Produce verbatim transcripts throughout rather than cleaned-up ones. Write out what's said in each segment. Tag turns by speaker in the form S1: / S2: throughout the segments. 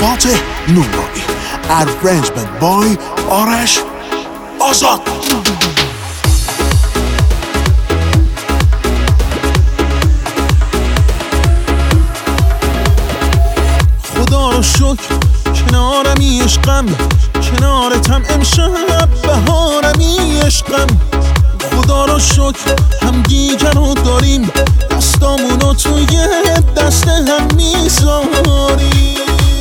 S1: فاتح نورانی. Arrangement by آرش آزاد.
S2: خدا رو شکر کنارمی عشقم، کنارتم امشب بهارمی عشقم. خدا رو شکر هم دیگر رو داریم، دستامونو توی دست هم میذاریم.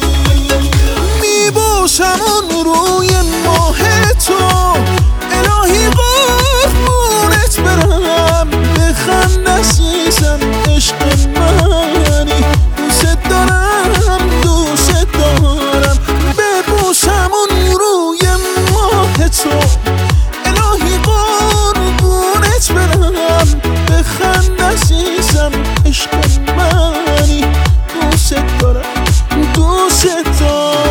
S2: میبوسمون روی ماه تو، الهی قربونت برم. بخند عزیزم عشق منی، دوست دارم دوست دارم. ببوسمون روی ماه تو، الهی قربونت برم. بخند عزیزم عشق منی، دوست دارم دوست دارم.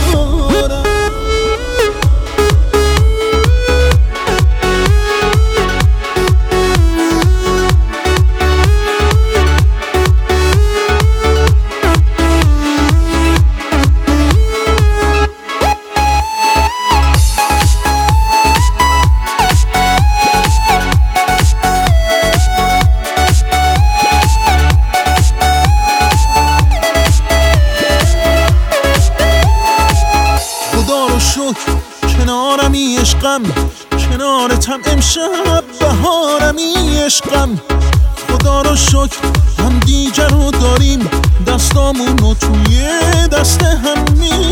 S2: کنارمی عشقم، کنارتم امشب بهارمی عشقم. خدا رو شکر هم دیگر رو داریم، دستامونو توی دست هم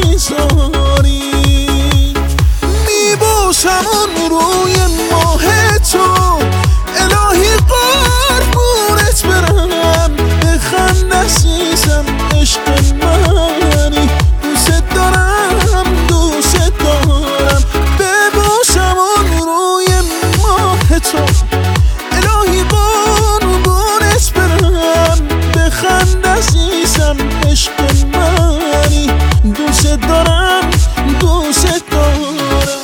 S2: میذاریم. میبوسمون روی ماه تو، الهی قربونت برم. بخند عزیزم عشق منی، دوست دارم دوست دارم. ببوسمون روی ماه تو، الهی قربونت برم. بخند عزیزم عشق منی، دوست دارم دوست دارم.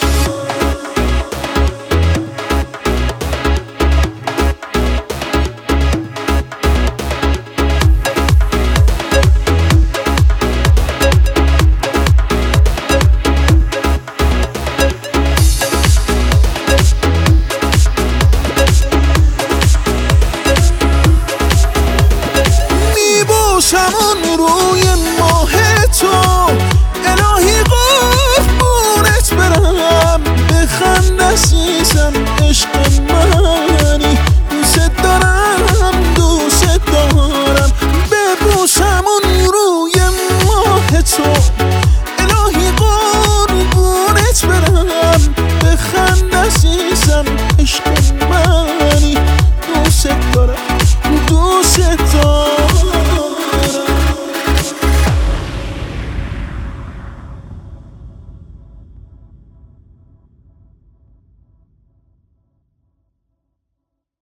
S2: بوسمون روی ماه تو، الهی قربونت برم. بخند عزیزم